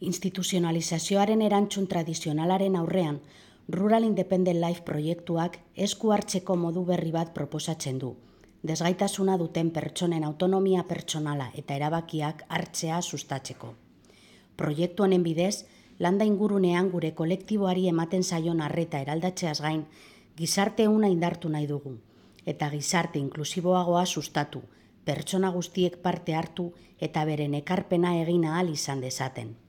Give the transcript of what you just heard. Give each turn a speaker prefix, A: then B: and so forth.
A: Instituzionalizazioaren erantzun tradizionalaren aurrean, Rural Independent Life proiektuak esku hartzeko modu berri bat proposatzen du. Desgaitasuna duten pertsonen autonomia pertsonala eta erabakiak hartzea sustatzeko. Proiektu honen bidez, landa ingurunean gure kolektiboari ematen zaion arreta eraldatzeaz gain, gizarte una indartu nahi dugu, eta gizarte inklusiboagoa sustatu, pertsona guztiek parte hartu eta beren ekarpena egin ahal izan dezaten.